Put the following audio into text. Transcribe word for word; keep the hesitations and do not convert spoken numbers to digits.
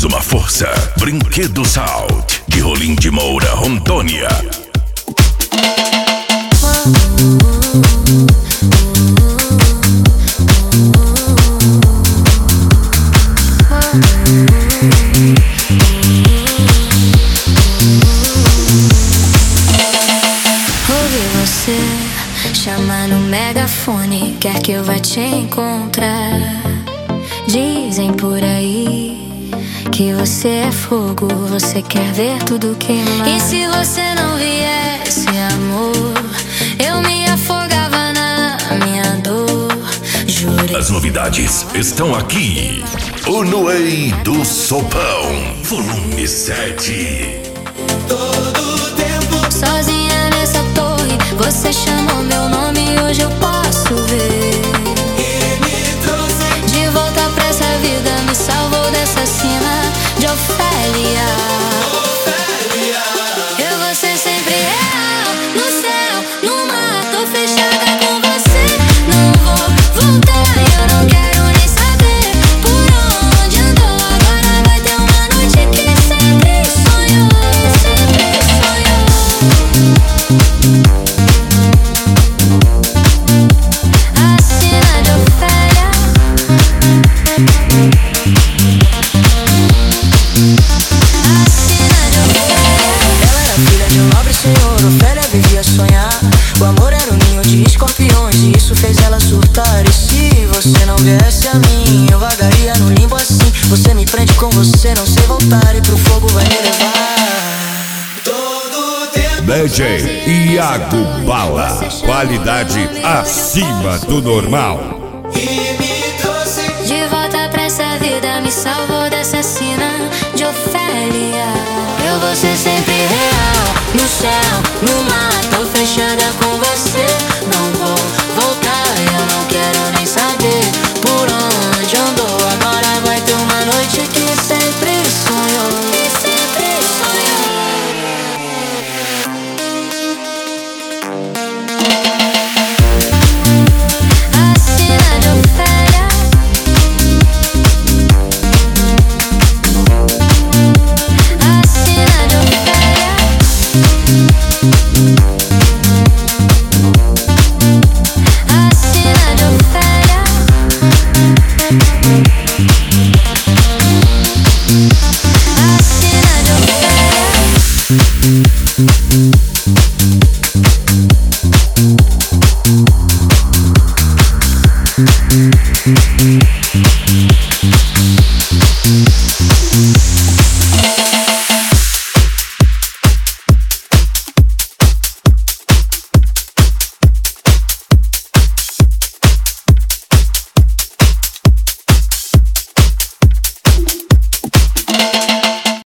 damos uma força. Brinquedos Out, de Rolim de Moura, Rondônia. Chama no megafone, quer que eu vá te encontrar. Dizem por aí que você é fogo, você quer ver tudo queimar. E se você não viesse, amor, eu me afogava na minha dor. Jurei. As novidades estão aqui. O Noei do Sopão, volume sete. Todo tempo sozinha nessa torre, você chamou meu nome e hoje eu posso ver. E me trouxe de volta pra essa vida, me salvou dessa cena de Ofélia. Ofélia. Eu vou ser sempre real, no céu, no mar, tô fechada com você. Não vou voltar, eu não quero nem saber por onde andou. Agora vai ter uma noite que sempre sonhou, sempre sonhou. A cena de Ofélia. A cena de Ofélia. Ela era filha de um nobre senhor, Ofélia vivia a sonhar. O amor era um ninho de escorpiões e isso fez ela surtar. E se você não viesse a mim, eu vagaria no limbo assim. Você me prende com você, não sei voltar, e pro fogo vai me levar. Todo tempo D J Iago Bala, qualidade acima do normal. e me trouxe De volta pra essa vida, me salvou dessa cena de Ofélia. Eu vou ser sempre real, no céu, no mar, tô fechada com